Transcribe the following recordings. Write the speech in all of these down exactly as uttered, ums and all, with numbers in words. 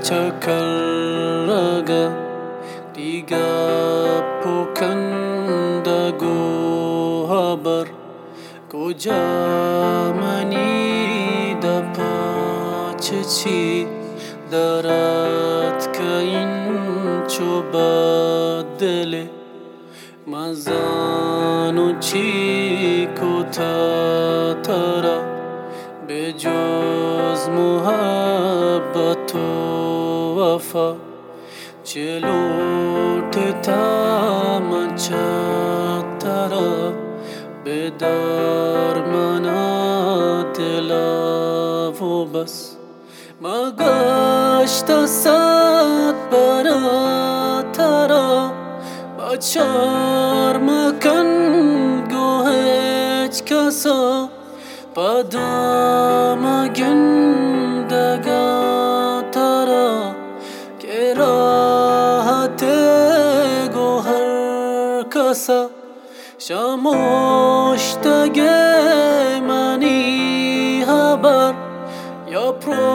چکرگا دیگه پکندگو haber کجا منی دپاچچی دارد که این چو بدله مزانو چی کوتا ترا به جز محبت و وفا چه لوٹتا من چترا به درمنا دلا و بس مگشت صد براترا بچار مکن گو هیچ کسا پدام گندگا ترا که راحت گو هر کسا شماشتگه منی haber یا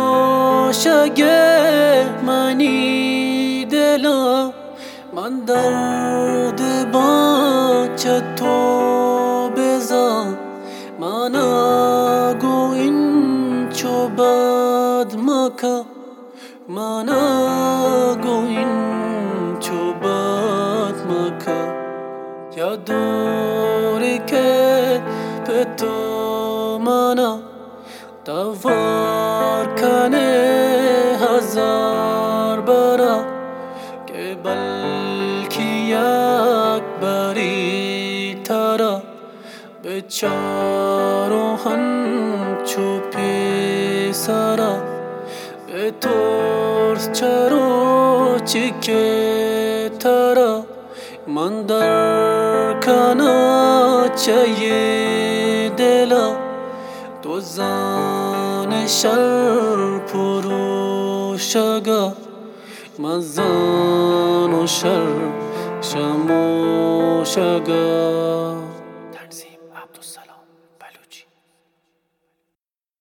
پروشگه منی دلا من درد باچه تو بزن مانا گو این چو بد مکا مانا گو این چو بد مکا یا دوری که به تو مانا دوار کنه هزار برا که بلکی یک بری ترا به چارو همچو پیسرا به ترس چرو چیکه ترا من در کناچه دلا تو زان شر پروشگا من زان و شر شموشگا